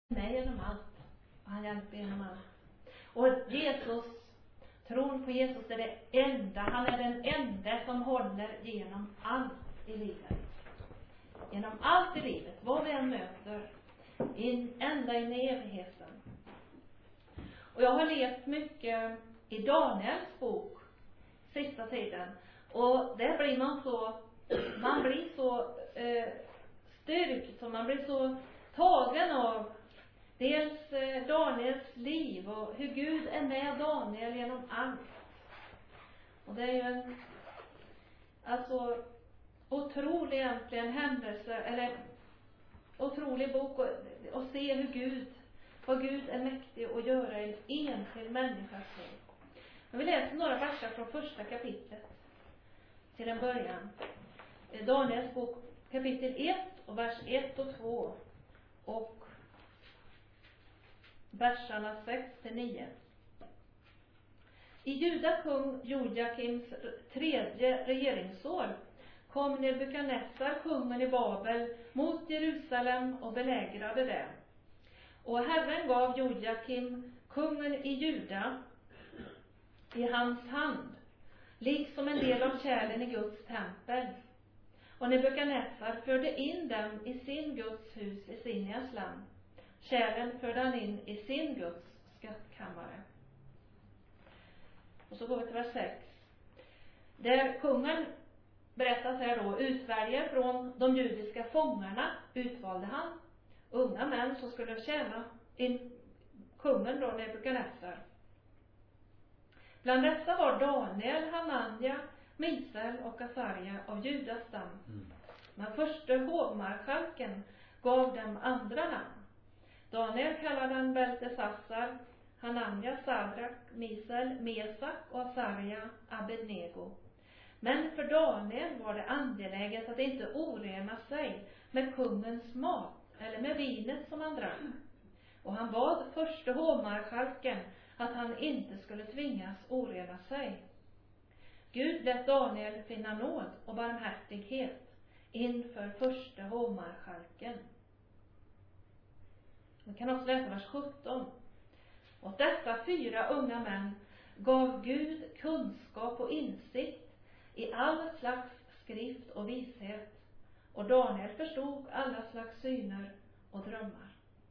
med genom allt. Och han hjälper genom allt. Och Jesus, tron på Jesus är det enda. Han är den enda som håller genom allt i livet. Genom allt i livet, vad vi än möter. Ända in i evigheten. Och jag har levt mycket i Daniels bok sista tiden. Och där blir man blir så styrkt och man blir så tagen av dels Daniels liv och hur Gud är med Daniel genom allt. Och det är ju en otrolig egentligen händelse, eller otrolig bok och se hur vad Gud är mäktig att göra i en enskild människas liv. Jag vill läsa några verser från första kapitlet till en början. Daniels bok kapitel 1 och vers 1 och 2 och verserna 6-9. I Juda kung Jojakims 3:e regeringsår kom Nebukadnessar, kungen i Babel, mot Jerusalem och belägrade det. Och Herren gav Jojakim, kungen i Juda, i hans hand, liksom en del av kärlen i Guds tempel. Och Nebukadnessar förde in dem i sin Guds hus i Sinias land. Kärlen förde han in i sin Guds skattkammare. Och så går vi till vers 6. Där kungen berättas här då, utväljer från de judiska fångarna utvalde han unga män som skulle tjäna in kungen då, Nebukadnessar. Bland dessa var Daniel, Hananja, Misael och Asaria av Judas stam. Men förste hovmarskalken gav dem andra namn. Daniel kallade han Beltesassar, Hananja, Sadrak, Misael, Mesak och Asaria, Abednego. Men för Daniel var det angeläget att inte orena sig med kungens mat eller med vinet som han drack. Och han bad förste hovmarskalken att han inte skulle tvingas orena sig. Gud lät Daniel finna nåd och barmhärtighet inför förste hovmarskalken. Vi kan också läsa vers 17. Och dessa 4 unga män gav Gud kunskap och insikt i all slags skrift och vishet. Och Daniel förstod alla slags syner och drömmar.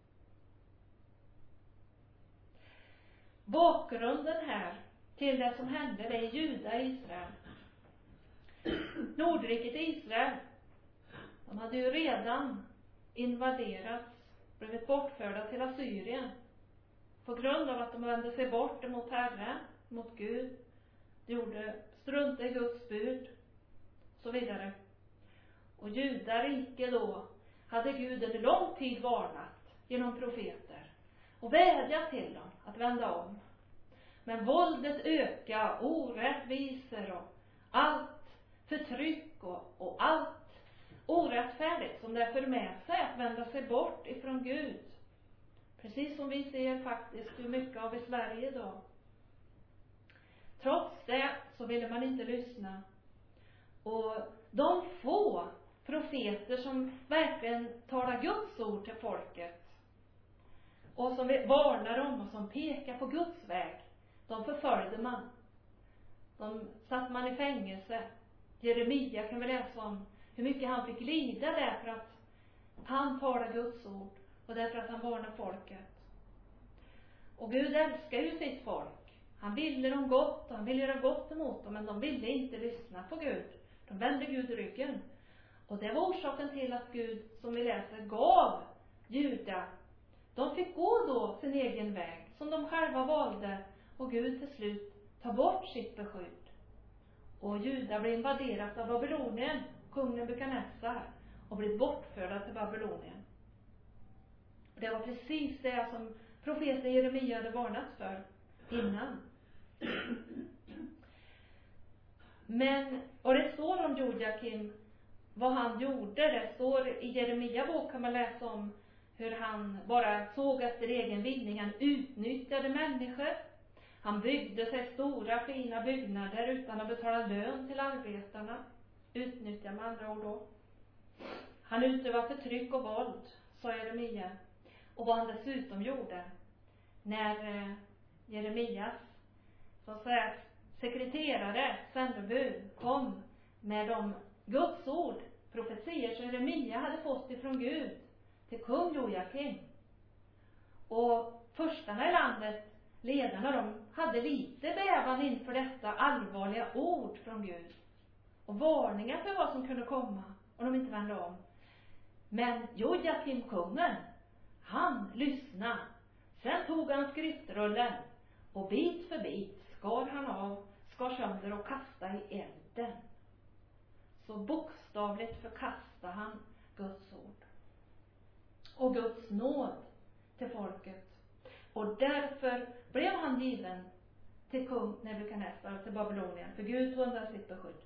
Bakgrunden här till det som hände, det är Juda i Israel. Nordriket Israel, de hade ju redan invaderats, blivit bortförda till Assyrien. På grund av att de vände sig bort emot Herren, mot Gud. Struntade i Guds bud. Så vidare. Och Judarike då hade Gud under lång tid varnat genom profeter. Och vädjat till dem att vända om. Men våldet ökar, orättvisor och allt förtryck och allt orättfärdigt som det för med sig att vända sig bort ifrån Gud. Precis som vi ser faktiskt hur mycket av i Sverige idag. Trots det så ville man inte lyssna. Och de få profeter som verkligen talar Guds ord till folket och som varnar dem och som pekar på Guds väg, de förföljde man. De satt man i fängelse. Jeremia kan vi läsa om hur mycket han fick lida därför att han talar Guds ord och därför att han varnar folket. Och Gud älskar ju sitt folk. Han ville dem gott och han ville göra gott emot dem, men de ville inte lyssna på Gud. De vände Gud ryggen. Och det var orsaken till att Gud, som vi läser, gav Juda. De fick gå då sin egen väg som de själva valde, och Gud till slut tar bort sitt beskydd. Och Juda blev invaderat av Babylonien, kungen Nebukadnessar, och blev bortförda till Babylonien. Och det var precis det som profeten Jeremia hade varnat för innan. Men, och det står om Jojakim, vad han gjorde. Det står i Jeremia bok, kan man läsa om hur han bara såg efter egen vinning. Han utnyttjade människor. Han byggde sig stora fina byggnader utan att betala lön till arbetarna. Utnyttjar med andra ord då. Han utövade förtryck och våld, sa Jeremia. Och vad han dessutom gjorde när Jeremias, så att säga, sekreterare, sändebud, kom med de Guds ord, profetier som Jeremia hade fått ifrån Gud till kung Joakim. Och förstarna i landet, ledarna, de hade lite bävan inför detta allvarliga ord från Gud. Och varningar för vad som kunde komma om de inte vände om. Men Joakim, kungen, han lyssnade. Sen tog han skriftrullen och bit för bit skar sönder och kastade i elden. Så bokstavligt förkastade han Guds ord och Guds nåd till folket. Och därför blev han given till kung Nebukadnessar, till Babylonien, för Gud tog undan sitt beskydd.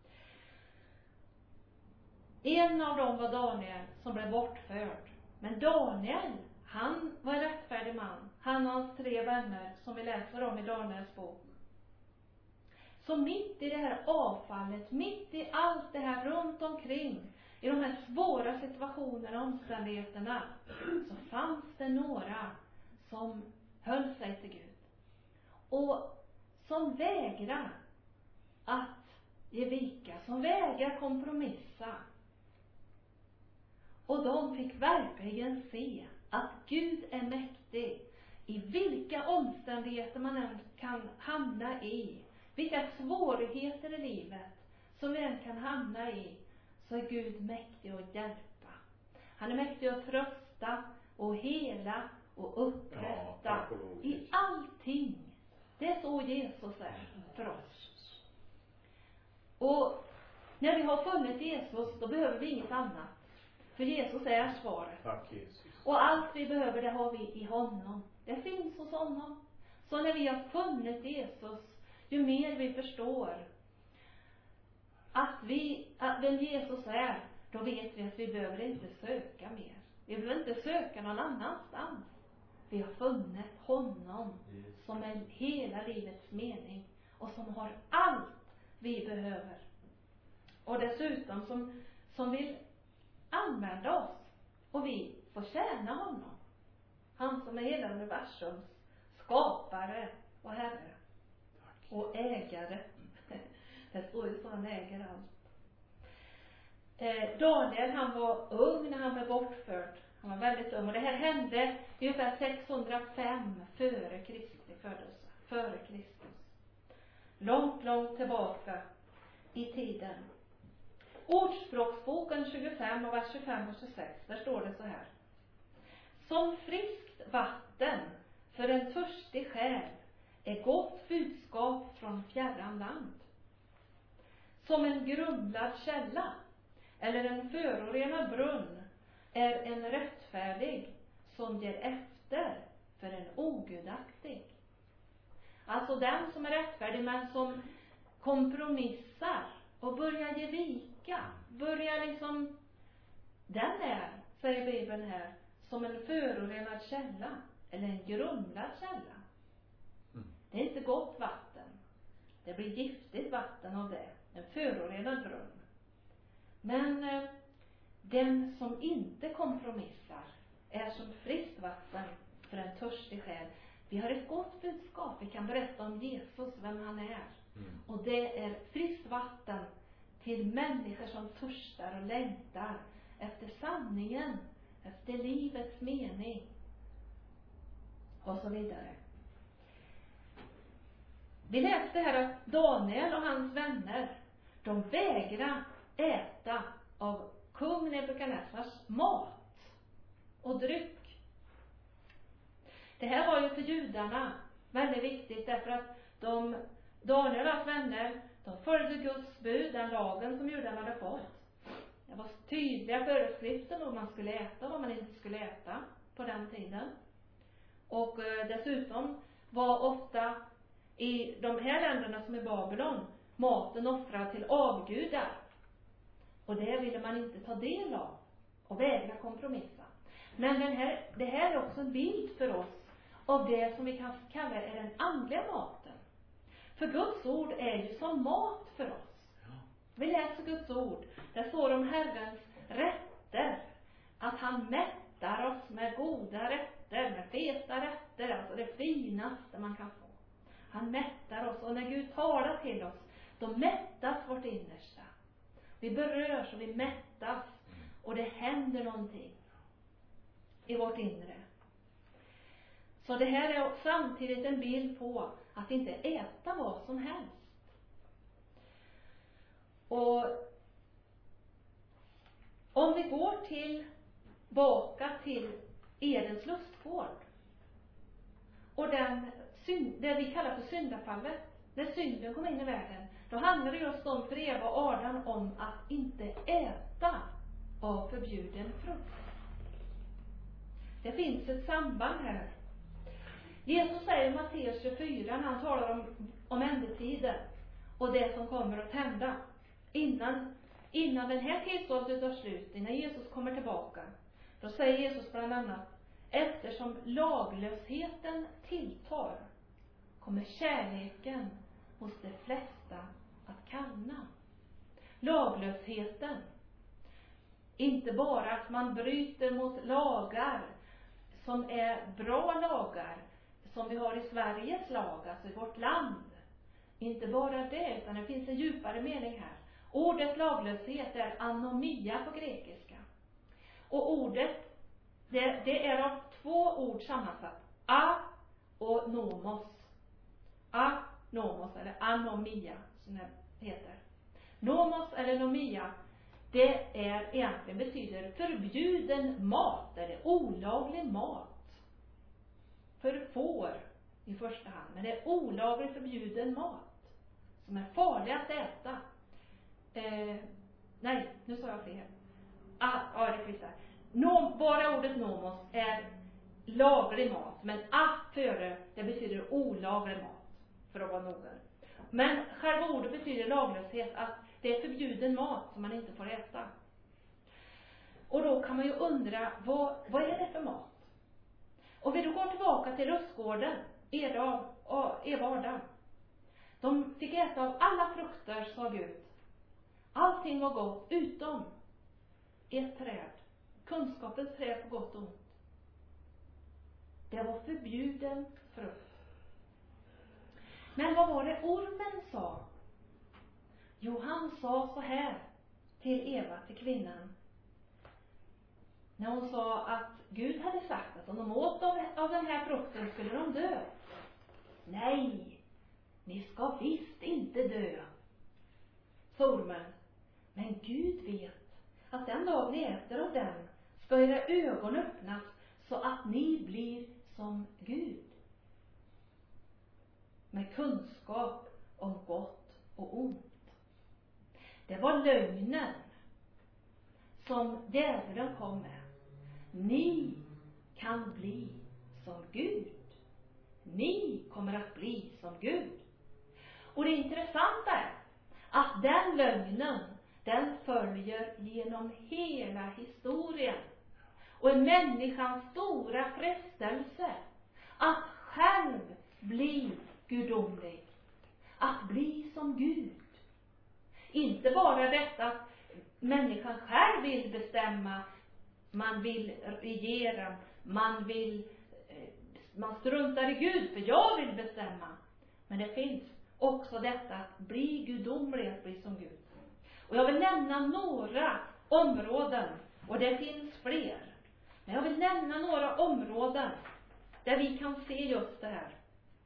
En av dem var Daniel, som blev bortförd. Men Daniel, han var en rättfärdig man. Han och hans 3 vänner, som vi läser om i Daniels bok. Så mitt i det här avfallet, mitt i allt det här runt omkring, i de här svåra situationerna och omständigheterna, så fanns det några som höll sig till Gud. Och som vägrar att ge vika, som vägrar kompromissa. Och de fick verkligen se att Gud är mäktig. I vilka omständigheter man än kan hamna i, vilka svårigheter i livet som vi än kan hamna i, så är Gud mäktig att hjälpa. Han är mäktig att trösta och hela och upprätta i allting. Det är så Jesus är för oss. Och när vi har funnit Jesus, då behöver vi inget annat. För Jesus är svaret. Tack Jesus. Och allt vi behöver, det har vi i honom. Det finns hos honom. Så när vi har funnit Jesus, ju mer vi förstår att vem Jesus är, då vet vi att vi behöver inte söka mer. Vi behöver inte söka någon annanstans. Vi har funnit honom som är hela livets mening och som har allt vi behöver. Och dessutom som vill använda oss, och vi får tjäna honom. Han som är hela universums skapare och herre. Tack. Och ägare. Det står ju så, han äger allt. Daniel, han var ung när han blev bortförd. Han var väldigt ung. Och det här hände ungefär 605 före Kristi födelse. Före Kristus. Långt tillbaka i tiden. Ordspråksboken 25 och vers 25 och 26. Där står det så här. Som friskt vatten för en törstig själ är gott budskap från fjärran land. Som en grumlad källa eller en förorenad brunn är en rättfärdig som ger efter för en ogudaktig. Alltså den som är rättfärdig men som kompromissar och börjar ge vika, börjar liksom, den är, säger Bibeln här, som en förorenad källa eller en grumlad källa. Det är inte gott vatten. Det blir giftigt vatten av det. En förorenad brunn. Men den som inte kompromissar är som friskt vatten för en törstig själ. Vi har ett gott budskap. Vi kan berätta om Jesus, vem han är. Och det är friskt vatten till människor som törstar och längtar efter sanningen, efter livets mening och så vidare. Vi läste här att Daniel och hans vänner, de vägrar äta av kung Nebukadnessars mat och dryck. Det här var ju för judarna väldigt viktigt, därför att Daniel och hans vänner, de följde Guds bud, den lagen som judarna hade fått. Det var tydliga föreskrifter om vad man skulle äta och vad man inte skulle äta på den tiden. Och dessutom var ofta i de här länderna som i Babylon maten offrad till avgudar. Och det ville man inte ta del av och vägra kompromissa. Men det här är också en bild för oss av det som vi kan kalla är den andliga maten. För Guds ord är ju som mat för oss. Vi läser Guds ord. Där står om Herrens rätter. Att han mättar mättar oss med goda rätter, med feta rätter, alltså det finaste man kan få. Han mättar oss, och när Gud talar till oss, då mättas vårt innersta. Vi berörs och vi mättas, och det händer någonting i vårt inre. Så det här är samtidigt en bild på att inte äta vad som helst. Och om vi går tillbaka till Edens lustgård och det vi kallar för syndafallet, när synden kom in i världen, då handlar det just om för Eva och Adam om att inte äta av förbjuden frukt. Det finns ett samband här. Jesus säger i Matteus 24, när han talar om ändetiden och det som kommer att hända innan den här tidsåldern tar slut, innan Jesus kommer tillbaka, då säger Jesus bland annat: eftersom laglösheten tilltar kommer kärleken hos de flesta att kallna. Laglösheten, inte bara att man bryter mot lagar som är bra lagar, som vi har i Sveriges lag, alltså i vårt land. Inte bara det, utan det finns en djupare mening här. Ordet laglöshet är anomia på grekiska. Och ordet, det är av två ord sammansatt. A och nomos. Nomos eller anomia som det heter. Nomos eller nomia, det är egentligen betyder förbjuden mat eller olaglig mat. För får i första hand, men det är olaglig förbjuden mat som är farlig att äta. Nej, nu sa jag fel. Det finns där. Bara ordet nomos är laglig mat, men före, det betyder olaglig mat, för att vara noga. Men själva ordet betyder laglöshet, att det är förbjuden mat som man inte får äta. Och då kan man ju undra, vad är det för mat? Och vi då går tillbaka till lustgården, Eva och Adam. De fick äta av alla frukter, sa Gud. Allting var gott utom ett träd. Kunskapens träd på gott och ont. Det var förbjuden frukt. Men vad var det ormen sa? Jo, han sa så här till Eva, till kvinnan. När hon sa att Gud hade sagt att om de åt av den här frukten skulle de dö. Nej, ni ska visst inte dö, sa ormen. Men Gud vet att den dag ni äter av den ska era ögon öppnas så att ni blir som Gud. Med kunskap om gott och ont. Det var lögnen som djävulen kom med. Ni kan bli som Gud. Ni kommer att bli som Gud. Och det intressanta är att den lögnen, den följer genom hela historien. Och är människans stora frestelse att själv bli gudomlig. Att bli som Gud. Inte bara detta att människan själv vill bestämma, man vill regera, man struntar i Gud för jag vill bestämma. Men det finns också detta att bli gudomlig, att bli som Gud. Och jag vill nämna några områden, och det finns fler. Men jag vill nämna några områden där vi kan se just det här.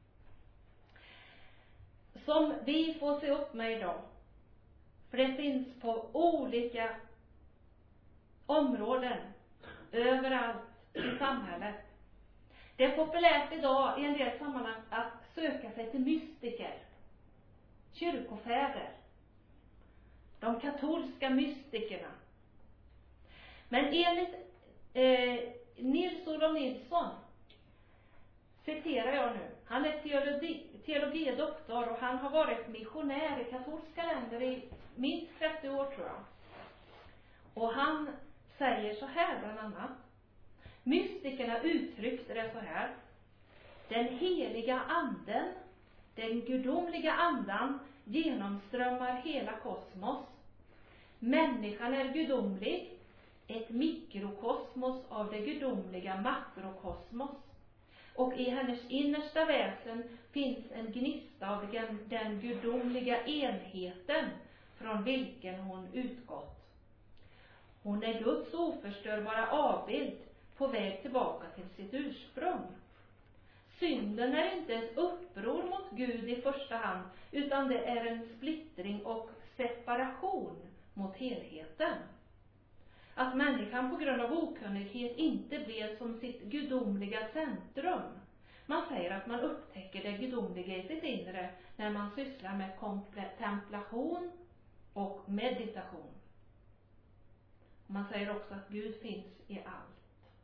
Som vi får se upp med idag. För det finns på olika områden överallt i samhället. Det är populärt idag i en del sammanhang att söka sig till mystiker, kyrkofäder, de katolska mystikerna. Men enligt Nils-Olof Nilsson, citerar jag nu, han är teologidoktor och han har varit missionär i katolska länder i minst 30 år tror jag. Och han säger så här bland annat. Mystikerna uttryckte det så här. Den heliga anden, den gudomliga andan genomströmmar hela kosmos. Människan är gudomlig. ett mikrokosmos av det gudomliga makrokosmos. Och i hennes innersta väsen finns en gnista av den gudomliga enheten från vilken hon utgått. Hon är Guds oförstörbara avbild på väg tillbaka till sitt ursprung. Synden är inte ett uppror mot Gud i första hand, utan det är en splittring och separation mot helheten. Att människan på grund av okunnighet inte blev som sitt gudomliga centrum. Man säger att man upptäcker det gudomliga i sitt inre när man sysslar med kontemplation och meditation. Man säger också att Gud finns i allt.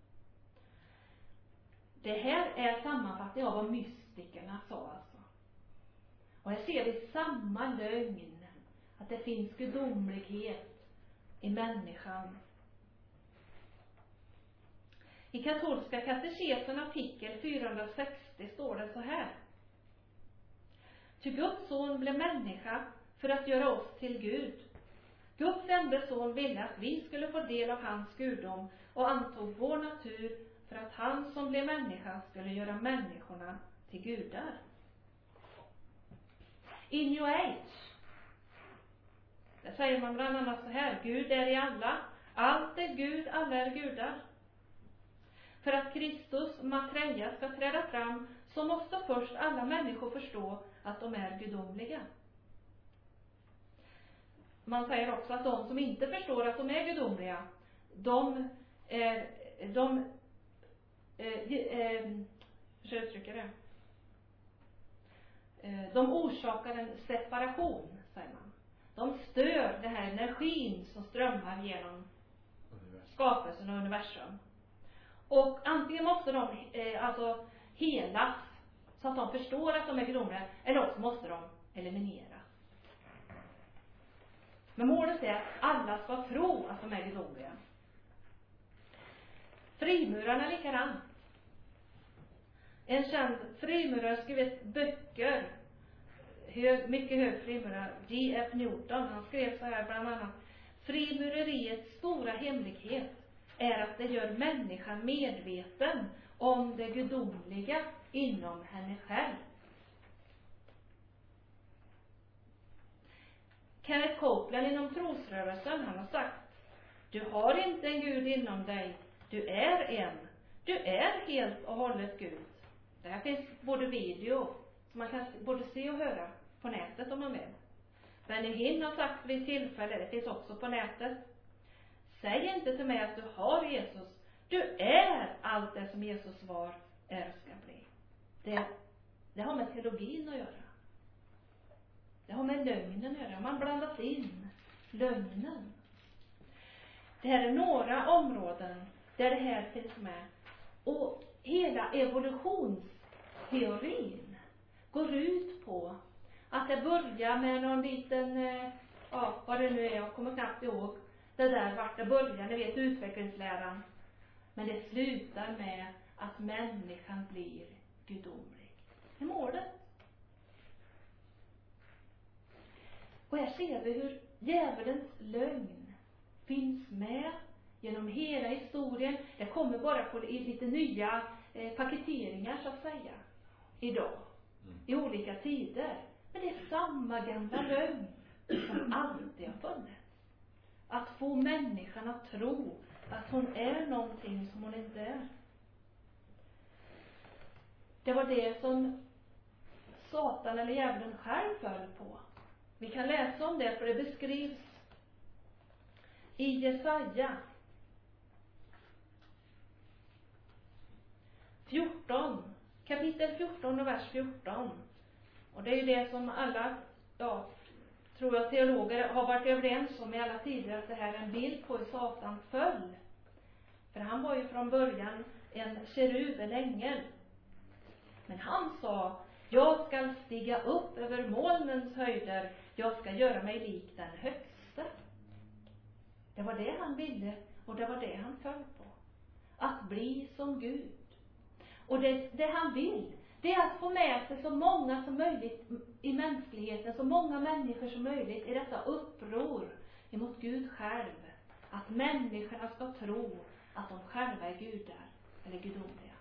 Det här är sammanfattning av vad mystikerna sa alltså. Och här ser vi samma lögn, att det finns gudomlighet i människan. I katolska katekesen artikel 460 står det så här. Ty Guds son blev människa för att göra oss till Gud. Guds enda son ville att vi skulle få del av hans gudom och antog vår natur för att han som blev människa skulle göra människorna till gudar. I New Age, där säger man bland annat så här: Gud är i alla, allt är Gud, alla är gudar. För att Kristus Maitreya ska träda fram så måste först alla människor förstå att de är gudomliga. Man säger också att de som inte förstår att de är gudomliga, de orsakar en separation, säger man. De stör den här energin som strömmar genom skapelsen och universum. Och antingen måste de helas så att de förstår att de är gudomliga, eller också måste de elimineras. Men målet är att alla ska tro att de är gudomliga. Frimurarna likadant. En känd frimurare har skrivit böcker, mycket hög frimurare, D.F. Newton. Han skrev så här bland annat: frimureriets stora hemlighet är att det gör människan medveten om det gudomliga inom henne själv. Kenneth Copeland inom trosrörelsen, han har sagt: du har inte en Gud inom dig, du är en. Du är helt och hållet Gud. Det här finns både video, som man kan både se och höra på nätet om man vill. Benny Hinn har sagt vid tillfälle, det finns också på nätet: säg inte till mig att du har Jesus. Du är allt det som Jesus var, är och ska bli. Det har med teologin att göra. Det har med lögnen att göra. Man blandat in lögnen. Det här är några områden där det här finns med. Och hela evolutionsteorin går ut på att det börjar med någon liten, vad det nu är, jag kommer knappt ihåg det där vart det börjar, ni vet, utvecklingsläran. Men det slutar med att människan blir gudomlig. Det är målet. Och här ser vi hur djävulens lögn finns med genom hela historien. Det kommer bara på lite nya paketeringar så att säga idag. I olika tider. Men det är samma gamla lögn som alltid har funnits. Att få människan att tro att hon är någonting som hon inte är. Det var det som Satan eller djävulen själv föll på. Vi kan läsa om det, för det beskrivs i Jesaja 14, kapitel 14 och vers 14. Och det är ju det som alla, tror jag, teologer har varit överens om i alla tider, att det här är en bild på hur Satan föll. För han var ju från början en kerub, en ängel. Men han sa: jag ska stiga upp över molnens höjder, jag ska göra mig lik den högste. Det var det han ville, och det var det han föll på. Att bli som Gud. Och det han vill, det är att få med sig så många som möjligt i mänskligheten, så många människor som möjligt i detta uppror emot Gud själv. att människorna ska tro att de själva är gudar eller gudomliga.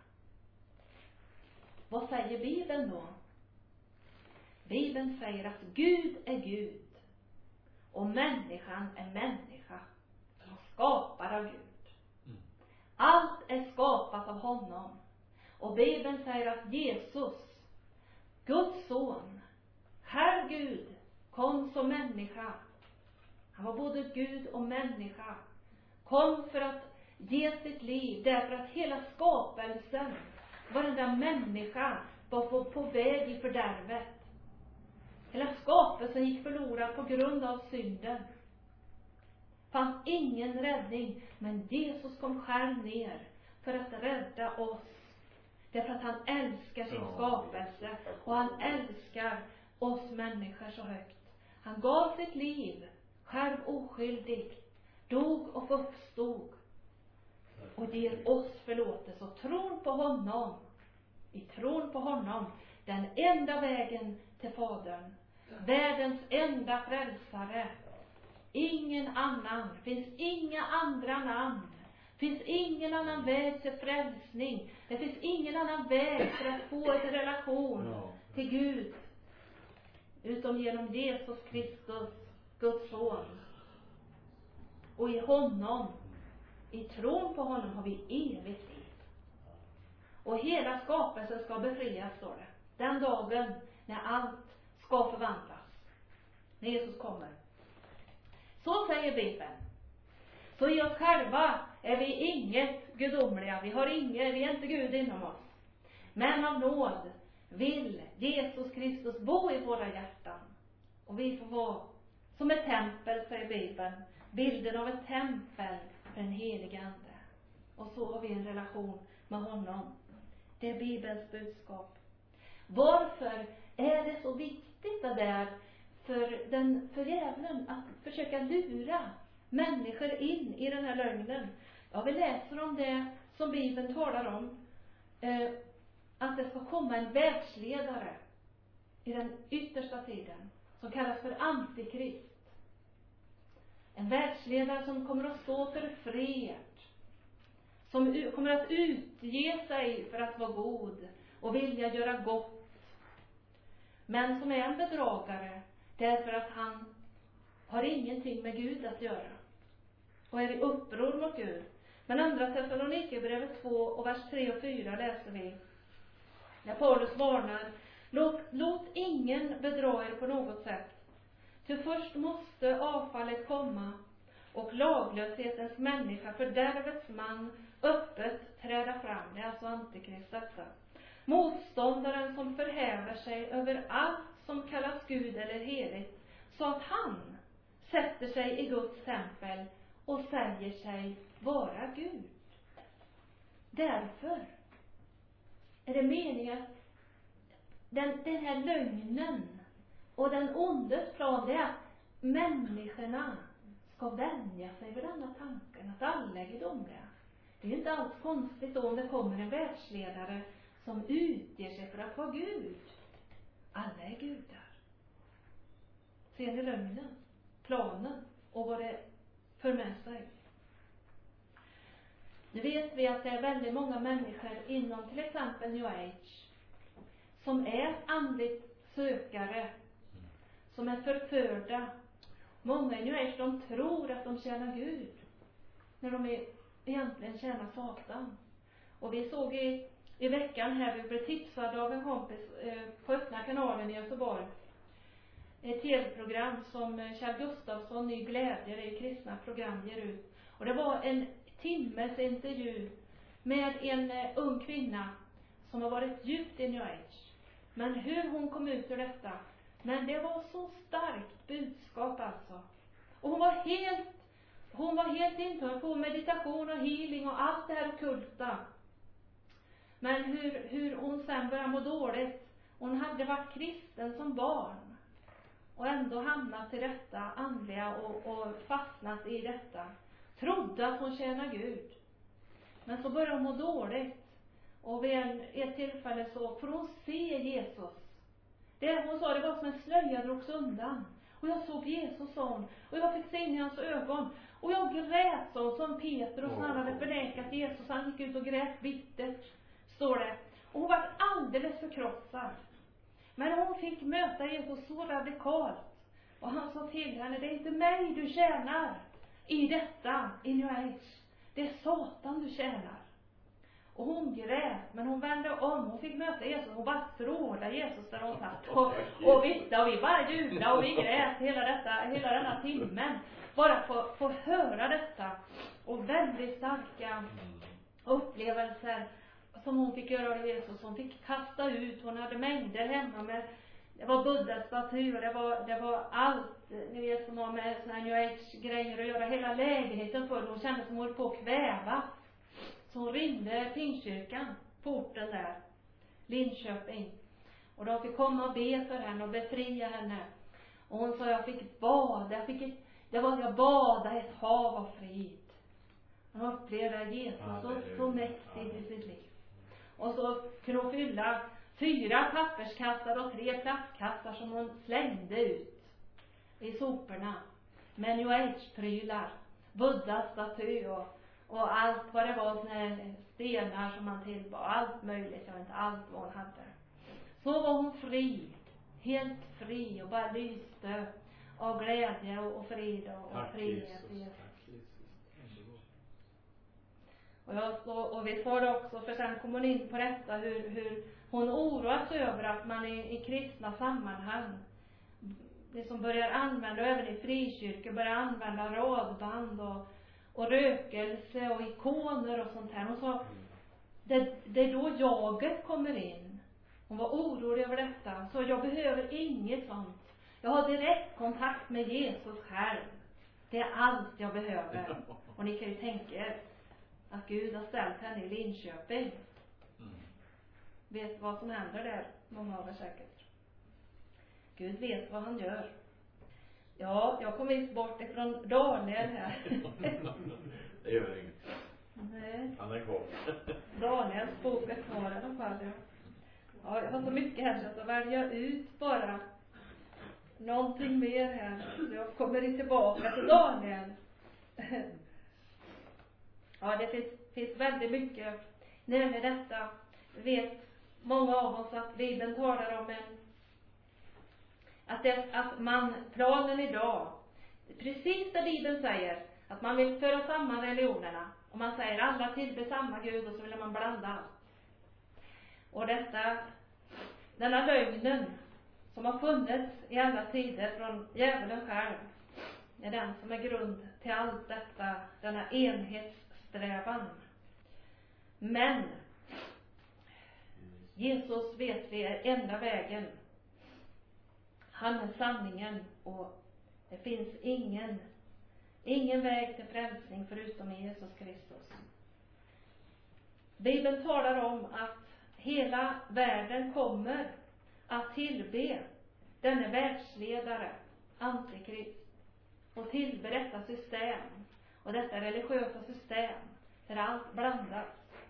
Vad säger Bibeln då? Bibeln säger att Gud är Gud och människan är människa, som skapar av Gud. Allt är skapat av honom. Och Bibeln säger att Jesus, Guds son, Herr Gud, kom som människa. Han var både Gud och människa. Kom för att ge sitt liv, därför att hela skapelsen, varenda människa var på väg i fördärvet. Hela skapelsen gick förlorad på grund av synden. Fanns ingen räddning, men Jesus kom själv ner för att rädda oss. Därför att han älskar sin skapelse och han älskar oss människor så högt. Han gav sitt liv, själv oskyldig, dog och uppstod och ger oss förlåtelse. Och tron på honom, i tron på honom, den enda vägen till Fadern, världens enda frälsare. Ingen annan, finns inga andra namn. Finns ingen annan väg till frälsning. Det finns ingen annan väg för att få en relation till Gud, utom genom Jesus Kristus, Guds son. Och i honom, i tron på honom, har vi evigt liv. Och hela skapelsen ska befrias, står det. Den dagen när allt ska förvandlas. När Jesus kommer. Så säger Bibeln. Så i oss själva är vi inget gudomliga. Vi är inte Gud inom oss. Men av nåd vill Jesus Kristus bo i våra hjärtan. Och vi får vara som ett tempel, säger Bibeln. Bilden av ett tempel för en helig ande. Och så har vi en relation med honom. Det är Bibelns budskap. Varför är det så viktigt det där för djävulen att försöka lura människor in i den här lögnen? Ja, vi läser om det som Bibeln talar om. Att det ska komma en världsledare i den yttersta tiden som kallas för Antikrist. En världsledare som kommer att stå för fred. Som kommer att utge sig för att vara god och vilja göra gott. Men som är en bedragare därför att han har ingenting med Gud att göra. Och är i uppror mot Gud. Men andra Thessalonikerbrevet 2 och vers 3 och 4 läser vi. När Paulus varnar: låt ingen bedra er på något sätt. Ty först måste avfallet komma och laglöshetens människa, fördärvets man, öppet träda fram. Det är alltså Antikrist detta. Motståndaren som förhäver sig över allt som kallas Gud eller heligt, så att han sätter sig i Guds tempel och säger sig vara Gud. Därför är det meningen att den här lögnen och den ondes plan, det är att människorna ska vänja sig vid denna tanken att alla är gudomliga. Det är ju inte alls konstigt då om det kommer en världsledare som utger sig för att vara Gud. Alla är gudar. Ser ni lögnen, planen och vad det för med sig? Nu vet vi att det är väldigt många människor inom till exempel New Age som är andligt sökare, som är förförda. Många i New Age, de tror att de tjänar Gud när de egentligen tjänar Satan. Och vi såg i veckan här, vi blev tipsade av en kompis på Öppna kanalen i Göteborg. Ett tv-program som Kjell Gustafsson, Ny Glädje, det är kristna program, ger ut. Och det var en timmes intervju med en ung kvinna som har varit djupt i New Age. Men hur hon kom ut ur detta. Men det var så starkt budskap alltså. Och hon var helt intörd på meditation och healing och allt det här ockulta. Men hur hon sen började må dåligt. Hon hade varit kristen som barn. Och ändå hamnat i detta andliga och fastnat i detta. Trodde att hon tjänar Gud. Men så började hon må dåligt. Och vid ett tillfälle så får hon se Jesus. Det hon sa, det var som en slöja drogs undan. Och jag såg Jesus, sa hon. Och jag fick se in i hans ögon. Och jag grät så, som Petrus, han hade förnekat Jesus. Han gick ut och grät bittert, står det. Och hon var alldeles förkrossad. Men hon fick möta Jesus så radikalt. Och han sa till henne, det är inte mig du tjänar i detta, i New Age. Det är Satan du tjänar. Och hon grät, men hon vände om. Hon fick möta Jesus. Hon bara strålade Jesus där hon satt. Och vi bara jublade och vi grät hela denna timmen. Bara få höra detta. Och väldigt starka upplevelser som hon fick göra av Jesus. Hon fick kasta ut. Hon hade mängder hemma med, det var Buddha-statyer, det var allt, ni vet, som har med såna här New Age-grejer att göra. Hela lägenheten full. Hon kände som hon höll på att kväva. Så hon ringde Pingstkyrkan, porten där, Linköping. Och de fick komma och be för henne och befria henne. Och hon sa, jag fick bada, jag badade ett hav av frid. Hon upplevde Jesus så mäktigt i sitt liv. Och så kunde hon fylla 4 papperskassar och 3 plastkassar som hon slängde ut i soporna. Med New Age-prylar, Buddha-staty och allt vad det var, såna stenar som man tillbar, allt möjligt, jag vet inte allt vad hon hade. Så var hon fri, helt fri och bara lyste av glädje och frid och frihet. Och vi får det också, för sen kommer hon in på detta hur hon oroas över att man i kristna sammanhang det som börjar använda, och även i frikyrkor börjar använda radband och rökelse och ikoner och sånt här. Hon sa, det är då jaget kommer in. Hon var orolig över detta. Så jag behöver inget sånt. Jag har direkt kontakt med Jesus själv. Det är allt jag behöver. Och ni kan ju tänka er att Gud har ställt henne i Linköping. Vet vad som händer där? Många av er säkert. Gud vet vad han gör. Ja, jag kom visst bort ifrån Daniel här. Det gör inget. Nej. Han är kvar. Daniels bok är kvar i alla fall. Ja, jag har så mycket här så att jag väljer ut bara någonting mer här. Så jag kommer inte tillbaka till Daniel. Ja, det finns väldigt mycket när med detta. Vi vet många av oss att Bibeln talar om planen idag, precis där Bibeln säger att man vill föra samman religionerna, och man säger alla tillber samma Gud, och så vill man blanda allt. Och denna lögnen som har funnits i alla tider från djävulen själv, är den som är grund till allt detta, denna enhetssträvan. Men Jesus, vet vi, är enda vägen. Han är sanningen, och det finns ingen väg till frälsning förutom i Jesus Kristus. Bibeln talar om att hela världen kommer att tillbe denne världsledare, Antikrist, och tillbe detta system och detta religiösa system där allt blandas.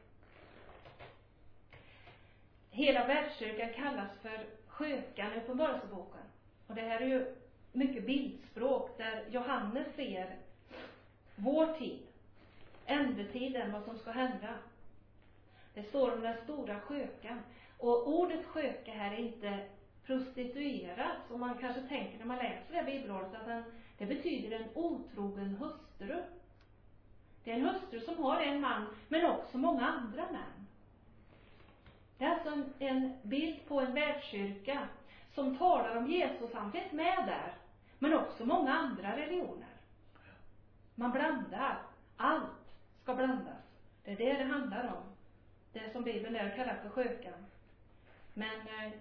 Hela världskyrkan kallas för skökan i Uppenbarelseboken. Och det här är ju mycket bildspråk där Johannes ser vår tid, ändetiden, vad som ska hända. Det står om den stora skökan. Och ordet sköka här är inte prostituerad, som man kanske tänker när man läser det bibelordet, att det betyder en otrogen hustru. Det är en hustru som har en man, men också många andra män. Det är alltså en bild på en världskyrka som talar om Jesus. Han finns med där, men också många andra religioner. Man blandar. Allt ska blandas. Det är det handlar om. Det som Bibeln där kallar för skökan. Men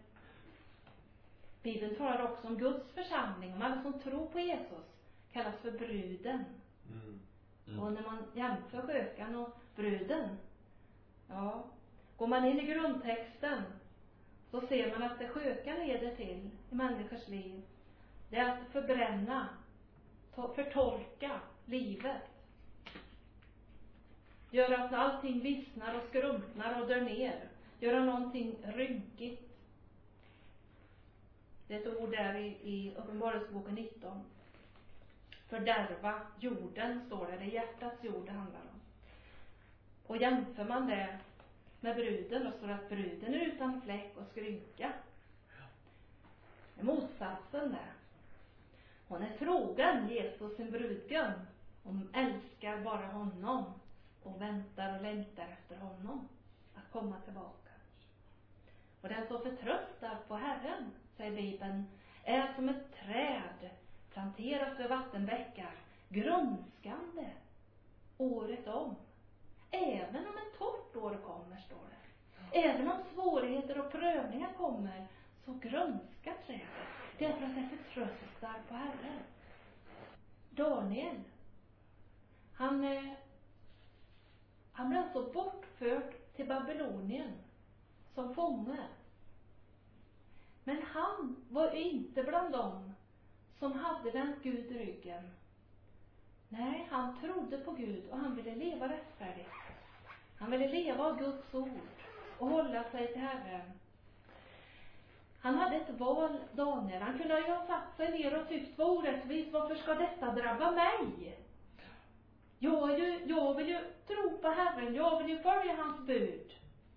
Bibeln talar också om Guds församling. Om alla som tror på Jesus kallas för bruden. Och när man jämför skökan och bruden, ja, går man in i grundtexten så ser man att det skökan leder till i människors liv, det är att förbränna, förtorka livet. Göra att allting vissnar och skrumpnar och dör ner. Göra någonting rynkigt. Det är ett ord där i Uppenbarelseboken 19. fördärva jorden, står det. Det är hjärtats jord det handlar om. Och jämför man det med bruden, då står det att bruden är utan fläck och skrynka. Det är motsatsen där. Hon är trogen Jesus sin brudgum. Hon älskar bara honom och väntar och längtar efter honom att komma tillbaka. Och den som förtröstar på Herren, säger Bibeln, är som ett träd planterat vid vattenbäckar, grönskande året om. Även om ett torrt år kommer, står det. Även om svårigheter och prövningar kommer, så grönskar trädet. Därför att det förtröstar på Herren. Daniel, han blev alltså bortförd till Babylonien som fånge. Men han var inte bland dem som hade vänt Gud ryggen. Nej, han trodde på Gud och han ville leva rättfärdigt. Han ville leva av Guds ord och hålla sig till Herren. Han hade ett val, Daniel. Han kunde ju ha satt sig ner och tyckt, vad orättvist, varför ska detta drabba mig? Jag vill ju tro på Herren, jag vill ju följa hans bud.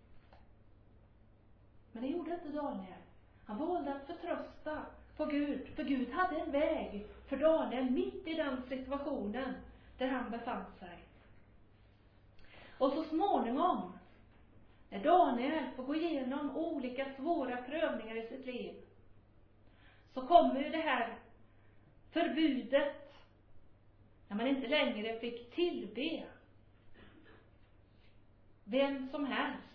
Men det gjorde inte Daniel. Han valde att förtrösta på Gud. För Gud hade en väg för Daniel mitt i den situationen där han befann sig. Och så småningom, när Daniel får gå igenom olika svåra prövningar i sitt liv, så kommer ju det här förbudet, när man inte längre fick tillbe vem som helst,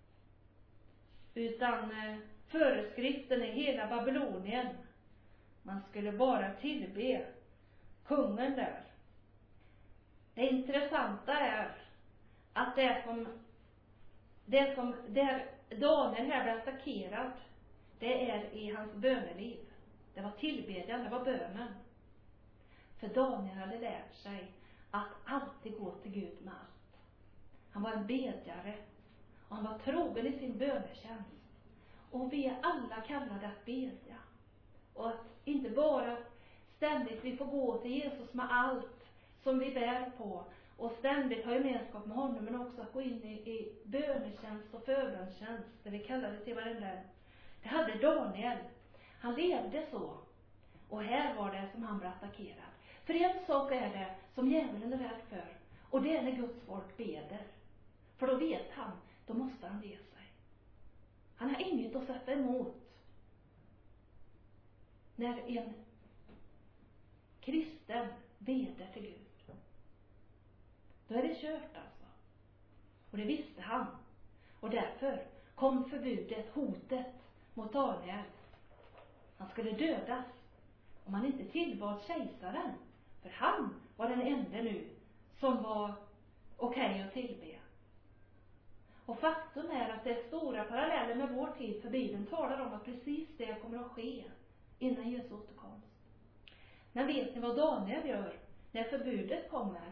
utan föreskriften i hela Babylonien, man skulle bara tillbe kungen där. Det intressanta är att där Daniel här blev attackerad, det är i hans böneliv. Det var tillbedjan, det var bönen. För Daniel hade lärt sig att alltid gå till Gud med allt. Han var en bedjare och han var trogen i sin bönetjänst. Och vi är alla kallade att bedja. Och att inte bara ständigt vi får gå till Jesus med allt som vi bär på och ständigt ha gemenskap med honom, men också att gå in i bönetjänst och förbönstjänst, det vi kallar det till varenda. Det hade Daniel. Han levde så. Och här var det som han blev attackerad. För en sak är det som djävulen är rädd för, och det är när Guds folk beder. För då vet han, då måste han ge sig. Han har inget att sätta emot när en kristen beder till Gud. Då är det kört alltså. Och det visste han. Och därför kom förbudet, hotet mot Daniel. Han skulle dödas om han inte tillbad kejsaren. För han var den enda nu som var okej att tillbe. Och faktum är att det är stora paralleller med vår tid, för Bibeln talar om att precis det kommer att ske innan Jesu återkomst. Men vet ni vad Daniel gör när förbudet kommer?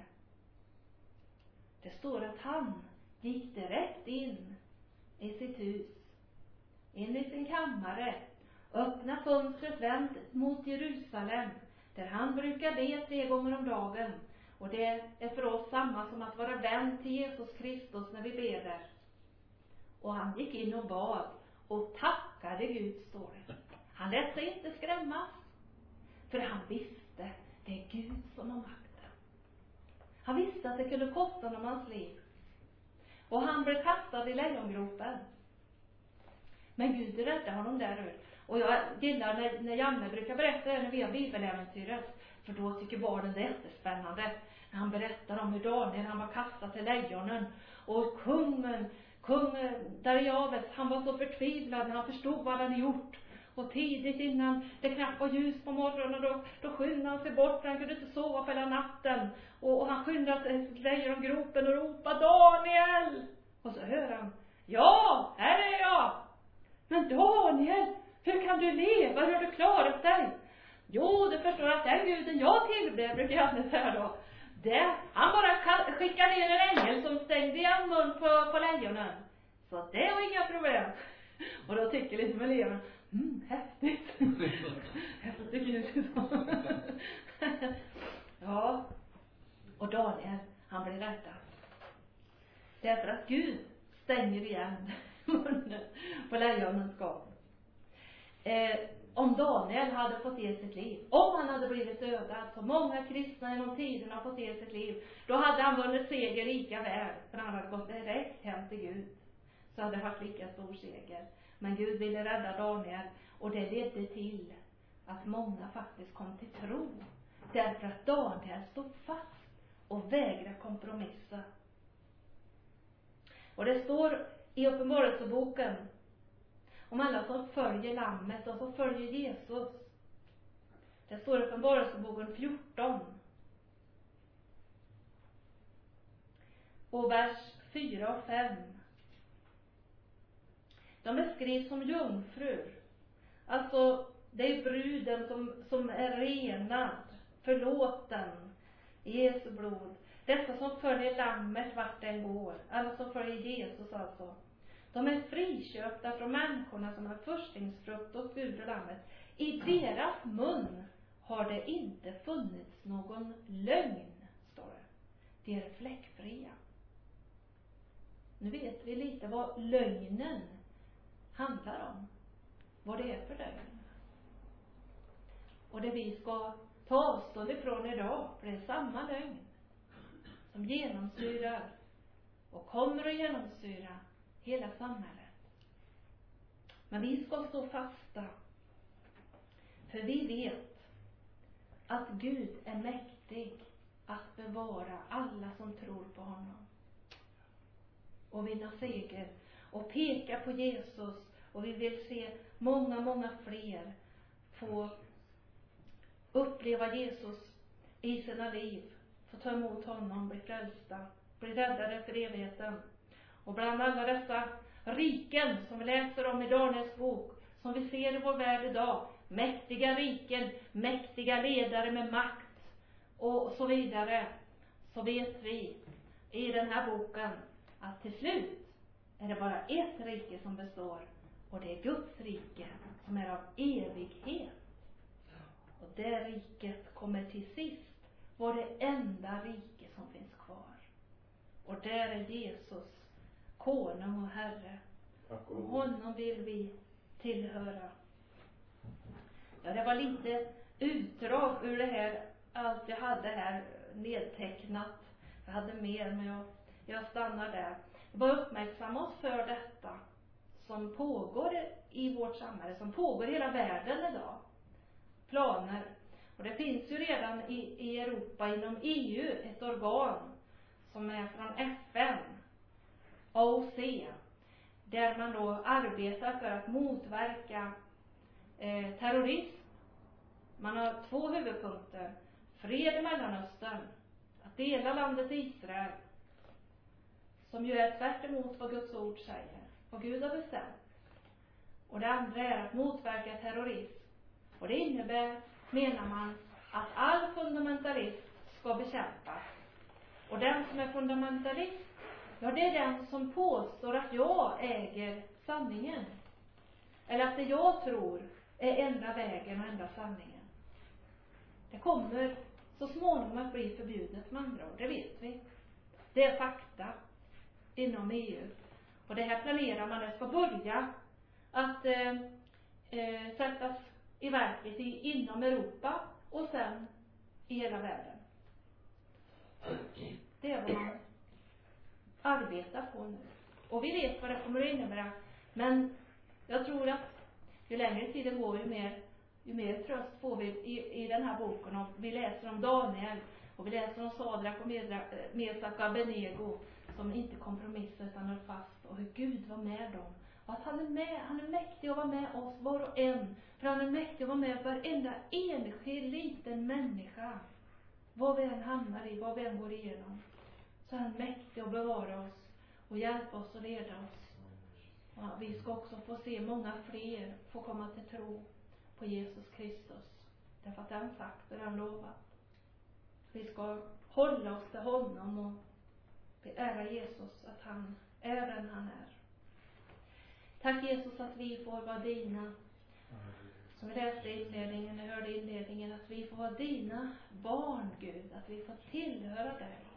Det står att han gick direkt in i sitt hus, in i sin kammare, öppna fönstret vänt mot Jerusalem, där han brukar be 3 gånger om dagen. Och det är för oss samma som att vara vän till Jesus Kristus när vi beder. Och han gick in och bad och tackade Gud, står det. Han lät sig inte skrämmas, för han visste, det är Gud som har makten. Han visste att det kunde kosta honom hans liv. Och han blev kastad i lejongropen. Men Gud räddade honom där ur. Och jag gillar när Janne brukar berätta det när vi har bibeläventyret. För då tycker barnen det är jättespännande. När han berättar om hur Daniel, han var kastad till lejonen. Och kung Darius, han var så förtvivlad när han förstod vad han hade gjort. Och tidigt innan det knappt var ljus på morgonen, då skyndade han sig bort, för han kunde inte sova på hela natten. Och han skyndade sig till lejongropen och ropade, Daniel! Och så hör han, ja, här är jag! Men Daniel, hur kan du leva? Hur har du klarat dig? Jo, du förstår att den guden jag tillber, brukar jag säga då. Han bara skickade ner en ängel som stängde igen mun på lejonen. Så det var inga problem. Och då tycker liksom eleven, häftigt. Häftigt Gud. Ja, och Daniel, han blir räddad. Därför att Gud stänger igen munnen på lejonens gap. Om Daniel hade fått ge sitt liv, om han hade blivit dödad, så många kristna genom tiden har fått ge sitt liv, då hade han vunnit seger lika väl, för han hade gått direkt hem till Gud. Så hade det varit lika stor seger. Men Gud ville rädda Daniel, och det ledde till att många faktiskt kom till tro. Därför att Daniel stod fast och vägrade kompromissa. Och det står i Uppenbarelseboken om alla som följer lammet och som följer Jesus. Det står i Uppenbarelseboken 14. Och vers 4 och 5. De beskrivs som jungfrur. Alltså, det är bruden som är renad, förlåten i Jesu blod. Dessa som följer lammet vart den går. Alla som följer Jesus alltså. De är friköpta från människorna som har förstlingsfrukt åt Gud och lammet. I deras mun har det inte funnits någon lögn, står det. De är fläckfria. Nu vet vi lite vad lögnen handlar om. Vad det är för lögn. Och det vi ska ta avstånd ifrån idag, för det är samma lögn som genomsyrar och kommer att genomsyra hela samhället. Men vi ska stå fasta, för vi vet att Gud är mäktig att bevara alla som tror på honom och vinna seger och peka på Jesus. Och vi vill se många, många fler få uppleva Jesus i sina liv, få ta emot honom, bli frälsta, bli räddade för evigheten. Och bland alla dessa riken som vi läser om i Daniels bok, som vi ser i vår värld idag, mäktiga riken, mäktiga ledare med makt och så vidare, så vet vi i den här boken att till slut är det bara ett rike som består, och det är Guds rike som är av evighet. Och det riket kommer till sist vara det enda rike som finns kvar. Och där är Jesus konung och herre. Och honom vill vi tillhöra. Ja, det var lite utdrag ur det här, allt jag hade här nedtecknat. Jag hade mer, men jag stannar där. Bara uppmärksamma oss för detta som pågår i vårt samhälle, som pågår i hela världen idag. Planer. Och det finns ju redan i Europa, inom EU, ett organ som är från FN, AOC, där man då arbetar för att motverka terrorism. Man har 2 huvudpunkter. Fred i Mellanöstern, att dela landet Israel, som ju är tvärt emot vad Guds ord säger, vad Gud har bestämt. Och det andra är att motverka terrorism. Och det innebär, menar man, att all fundamentalism ska bekämpas. Och den som är fundamentalist, ja, det är den som påstår att jag äger sanningen. Eller att det jag tror är enda vägen och enda sanningen. Det kommer så småningom att bli förbjudet med andra ord, det vet vi. Det är fakta inom EU. Och det här planerar man, det ska börja att sättas i verket inom Europa och sen i hela världen. Det är vad man arbetar på nu. Och vi vet vad det kommer att innebära. Men jag tror att ju längre tiden går, ju mer tröst får vi i den här boken. Och vi läser om Daniel och vi läser om Sadrak och Mesak och Abednego som inte kompromissade utan höll fast, och hur Gud var med dem. Och att han är mäktig att vara med oss var och en. För han är mäktig att vara med varenda enskild liten människa. Vad vi än hamnar i, vad vi än går igenom. Så är han mäktig att bevara oss och hjälpa oss och leda oss. Ja, vi ska också få se många fler få komma till tro på Jesus Kristus. Därför att han sagt och han lovat. Vi ska hålla oss till honom och beära Jesus att han är den han är. Tack Jesus att vi får vara dina. Som vi läste i inledningen, jag hörde i inledningen, att vi får vara dina barn, Gud. Att vi får tillhöra dig.